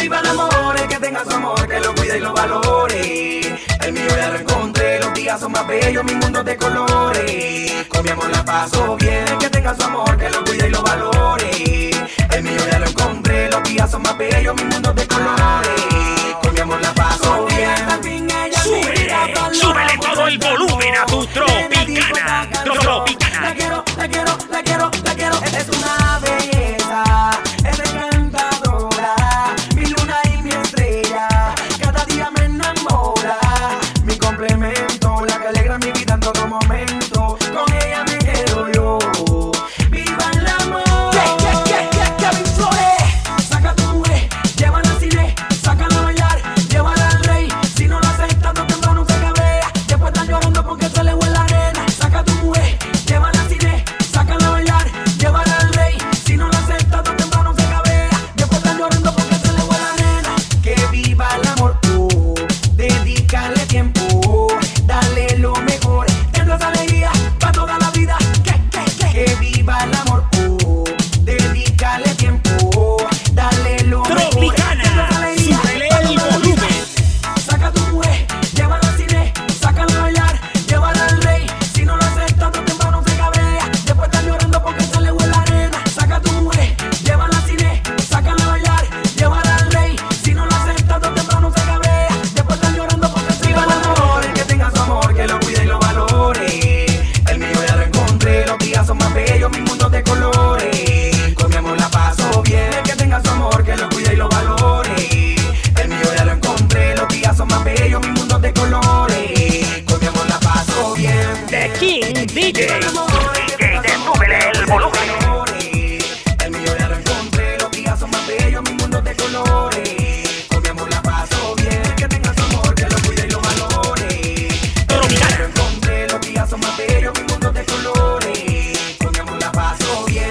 viva el amor, el que tenga su amor, que lo cuide y lo valore. El mío ya lo encontré, los días son más bellos, mi mundo de colores. Con mi amor la paso bien, el que tenga su amor, que lo cuide y lo valore. El mío ya lo encontré, los días son más bellos, mi mundo de colores. Con mi amor la paso bien. Súbele todo el volumen a tu Tropicana. Tropicana. La quiero, es una belleza, es encantadora, mi luna y mi estrella, cada día me enamora, mi complemento, la que alegra mi vida en todo momento, con ella me quedo yo, viva el amor. Kevin Flores, saca tu mujer, llévala al cine, sácala a bailar, llévala al rey, si no la aceptas no temprano se cabrea, después están llorando porque se le huele la arena, saca tu mujer, llévala al cine, sácala a bailar, llévala al rey, si no la aceptas no temprano se cabrea, después están llorando porque se le huele la arena, que viva el amor, dedícale tiempo, dale lo mejor, tendrás alegría para toda la vida, que viva el amor, dedícale tiempo, dale lo mejor, tendrás alegría para toda la vida. Saca tu mujer, llévala al cine, sácala a bailar, llévala al rey, si no lo aceptas no temprano se cabrea, después están llorando porque se le huele la arena. Saca tu mujer, llévala al cine, sácala a bailar, llévala al rey, si no lo aceptas no temprano se cabrea, después están llorando porque se le huele la arena. El que tenga su amor, que lo cuide y lo valore, el mío ya lo encontré, los días son más bellos, mi mundo de colores, con mi amor la paso bien. El que tenga su amor, que lo cuide y lo valore, el mío ya lo encontré, los días son más bellos, mi mundo de colores, con mi amor la paso bien. The King DJ. Súbele el volumen. El mío ya lo encontré, los días son más bellos, mi mundo de colores, con mi amor la paso bien. El que tenga su amor, que lo cuide y lo valore, el mío ya lo encontré, los días son más bellos, mi mundo de colores, con mi amor la paso bien.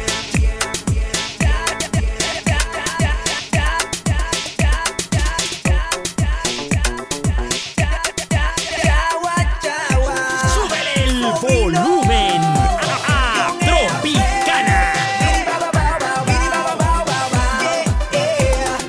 Súbele el volumen a Tropicana.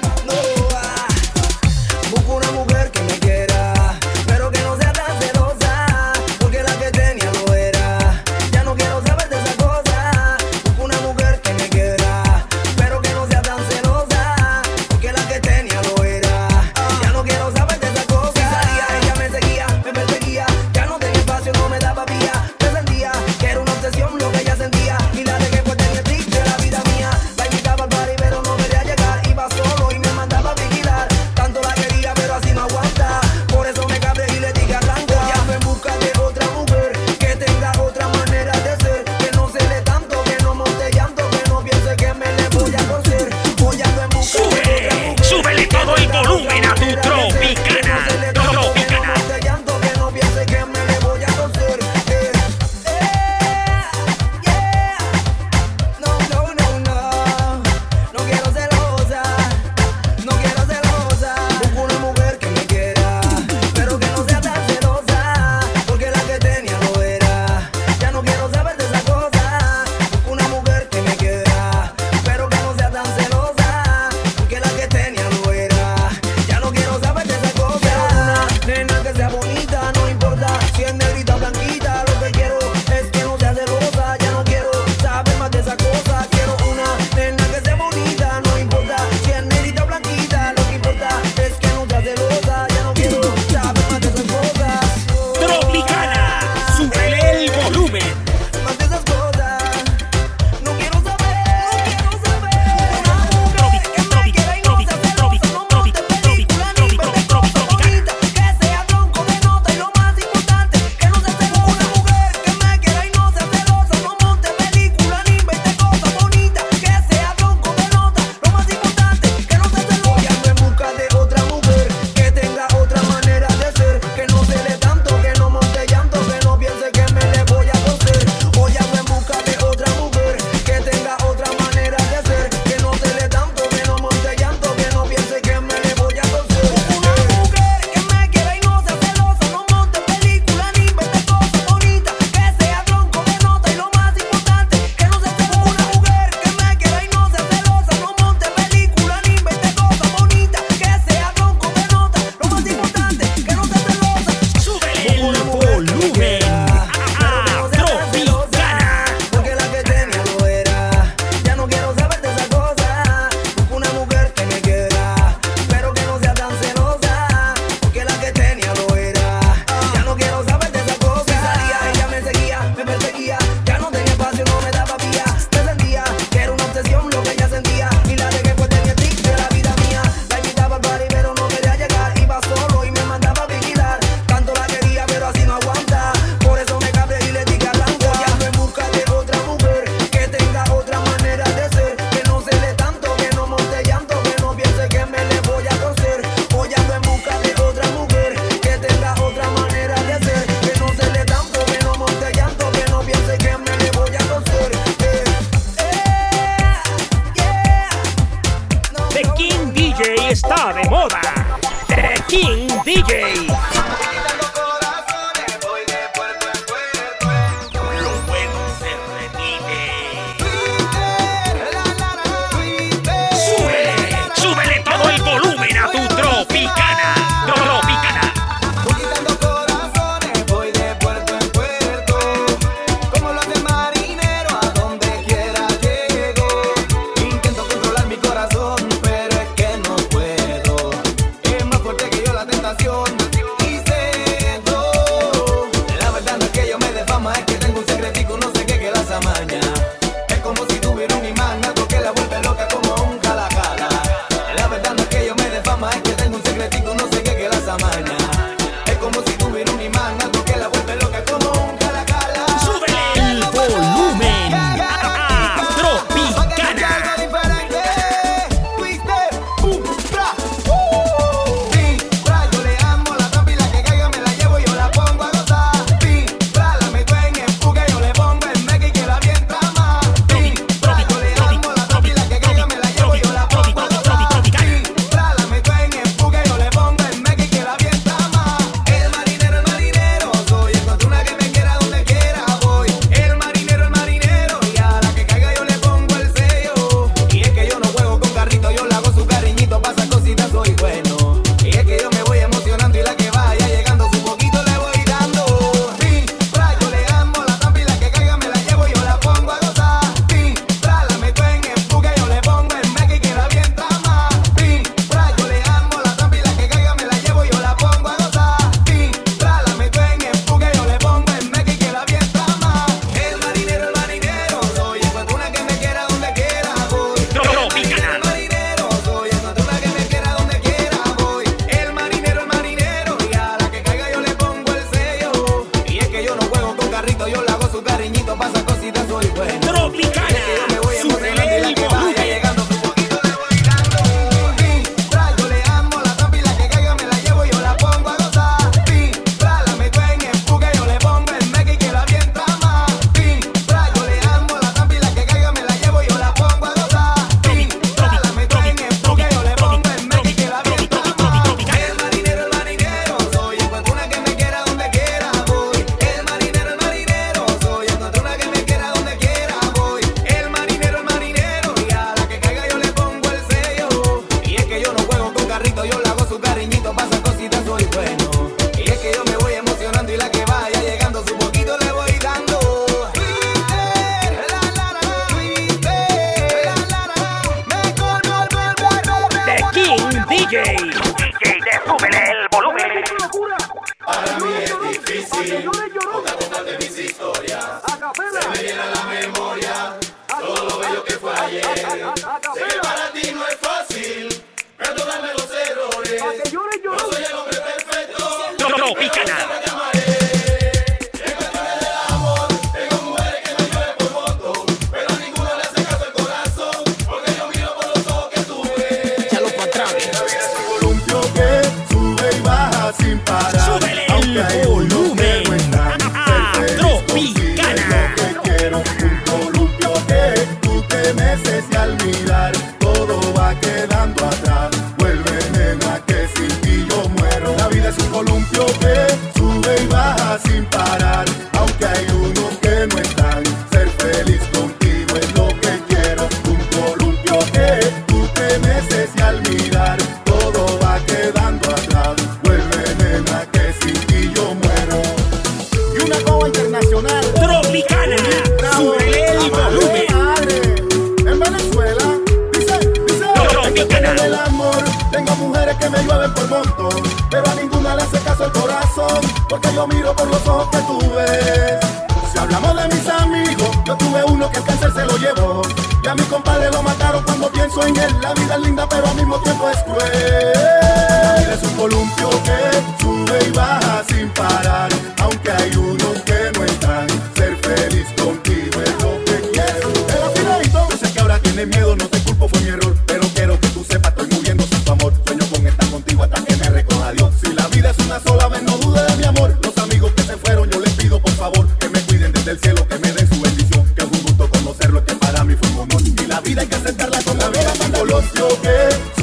The King DJ está de moda. The King DJ. Lo bueno se repite. Súbele todo el volumen a tu Tropicana. Tropicana. Conquistando corazones, voy de puerto en puerto. Como los de marinero, a donde quiera llego. Intento controlar mi corazón, pero es que no puedo. Es más fuerte que yo la tentación. Y cedo. La verdad no es que yo me dé fama, es que tengo un secretico, no sé qué que las amaña. Es como si tuviera un imán, algo que la vuelve loca como un jala-jala. La verdad no es que yo me dé fama, es que tengo un secretico, no sé qué que las amaña. Es como si tuviera un imán, algo que la vuelve loca como un jala-jala. Súbele el volumen a Tropicana. Yo le amo la trampa y la que caiga me la llevo y yo la pongo a gozar. La meto en empuja, yo le pongo en mega y que la avienta más. Yo le amo la trampa y la que caiga me la llevo y yo la pongo a gozar. La meto en empuja, yo le pongo en mega y que la avienta más. El marinero soy, encuentro una que me quiera donde quiera voy. El marinero, y a la que caiga yo le pongo el sello. Y es que yo no juego con carrito, yo le hago su cariñito, pasa cositas, soy bueno. Y es que yo me voy emocionando y la que vaya llegando su poquito le voy dando. Yo le amo la trampa y la que caiga me la llevo y yo la pongo a gozar. La meto en empuja, yo le pongo en mega y que la avienta más. Yo le amo la trampa y la que caiga me la llevo y yo la pongo a gozar. La meto en empuja, yo le pongo en mega y que la avienta más. El marinero soy, encuentro una que me quiera donde quiera voy. Tropicana. El marinero soy, encuentro una que me quiera donde quiera voy. El marinero, y a la que caiga yo le pongo el sello. Y es que yo no juego con carrito, yo le hago su cariñito, pasa cositas, soy bueno. Tropicana. Y es que yo me voy emocionando y Súbele la el que vaya volumen. llegando su poquito le voy dando. Yo le amo la trampa y la que caiga me la llevo y yo la pongo a gozar. La meto en empuja, yo le pongo en mega y que la avienta más. Yo le amo la trampa y la que caiga me la llevo y yo la pongo a gozar. La meto en empuja, yo le pongo en mega y que la avienta más. El marinero soy, encuentro una que me quiera donde quiera voy. El marinero soy, encuentro una que me quiera donde quiera voy. El marinero, y a la que caiga yo le pongo el sello. Y es que yo no juego con carrito, yo le hago su cariñito, pasa cositas, soy bueno. Y es que yo me voy emocionando y la que vaya llegando su poquito le voy dando. The King DJ. DJ, súbele el volumen. Para mí es difícil poder contarte mis historias. Se me viene a la memoria todo lo bello que fue ayer. Sé que para ti no es fácil perdonarme los errores. No soy el hombre perfecto. Tropicana. Te amaré. En cuestiones del amor tengo mujeres que me llueven por montón, pero a ninguno le hace caso el corazón, porque yo miro por los ojos que tú ves. Ya lo contrario. La vida es un columpio que sube y baja sin parar. Súbele el Aunque hay unos volumen. que no están, ser feliz Tropicana. contigo es lo que quiero. Un columpio que tú te meces y al mirar todo va quedando atrás. Vuelve, nena, que sin ti yo muero. La vida es un columpio que sube y baja sin parar. Aunque hay unos que no están, ser feliz contigo es lo que quiero. Un columpio que tú te meces y al mirar todo va quedando atrás. Vuelve, nena, que sin ti yo muero. Y una coba internacional. Tropicana. Súbele el volumen. En Venezuela, dice, Tropicana. tengo el amor, tengo mujeres que me llueven por montón, pero a ninguna le hace caso el corazón, porque yo miro por los ojos que tú ves. Si hablamos de mis amigos, yo tuve uno que el cáncer se lo llevó, y a mi compadre lo mataron cuando pienso en él. La vida es linda pero al mismo tiempo es cruel. La vida es un columpio que sube y baja sin parar, aunque hay unos que no están, ser feliz contigo es lo que quiero. El afiladito, yo sé que ahora tienes miedo, no te culpo, fue mi error, pero quiero que tú sepas, estoy muriendo sin tu amor. Sueño con estar contigo hasta que me recoja Dios. Si la vida es una sola vez, no dudes de mi amor. Los amigos que se fueron, yo les pido por favor que me cuiden desde el cielo, que me den su bendición, que es un gusto conocerlo, que para mí fue un honor. Y la vida hay que aceptarla con la vida, columpio que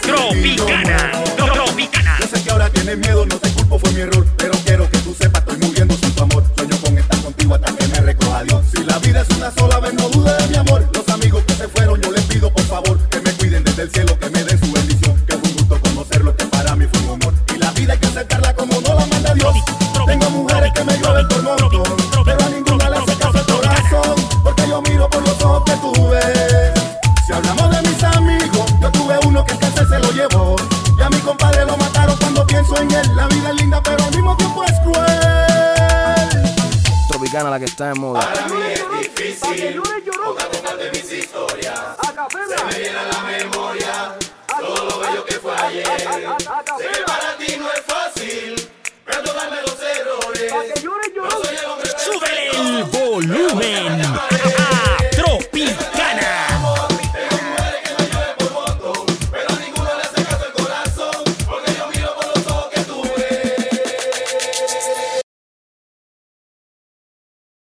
Tropicana. Yo sé que ahora tienes miedo, no te culpo, fue mi error, pero quiero que tú sepas, estoy muriendo sin tu amor. Sueño con estar contigo hasta que me recoja Dios. Si la vida es una sola vez, no dudes de mi amor. Los amigos que se fueron, yo les pido por favor que me cuiden desde el cielo, que me den su bendición. Que fue un gusto conocerlo, que para mí fue un honor. Y la vida hay que aceptarla como no la manda Dios. Tengo mujeres que me llueven por montón, pero a ninguna le hace caso el corazón, porque yo miro por los ojos que tú ves. Si hablamos de mis amigos, yo tuve uno que el cáncer se lo llevó, y a mi compadre lo mataron cuando pienso en él. La vida es linda, pero al mismo tiempo es cruel. Tropicana la que está en moda. Para mí es difícil contar de mis historias. Se me viene a la memoria todo lo bello que fue ayer. Sé que para ti no es fácil perdonarme los errores. No soy el hombre perfecto. ¡Sube el volumen!